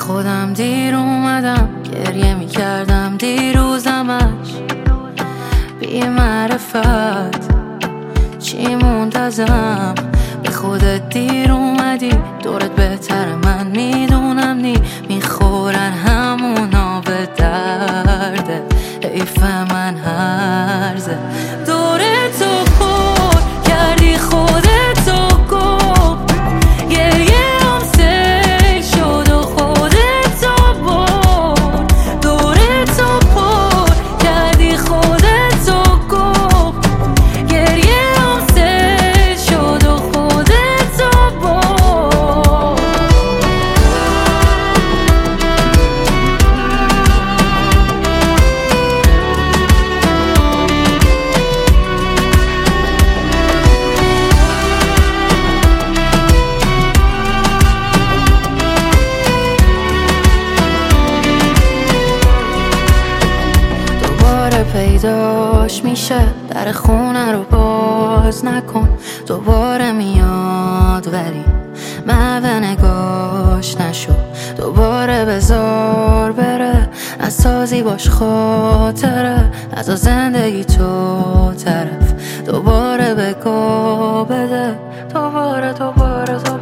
خودم دیر اومدم، گریه میکردم دیروزمش بی معرفت چی منتظم. به خودت دیر اومدی، دورت بهتره من میدونم نی میخورن همونا به درده. حیف من هرزه دورتو پر کردی خودتو گم، گریه هم سیل شد و خودتو برد. دورتو پر کردی خودتو گم، گریه هم سیل شد و خودتو برد. پیداش میشه، در خونه رو باز نکن. دوباره میاد ولی محو نگاش نشو. دوباره بذار بره، از تازی باش خاطره، از زندگی تو طرف. دوباره بگو بده، دوباره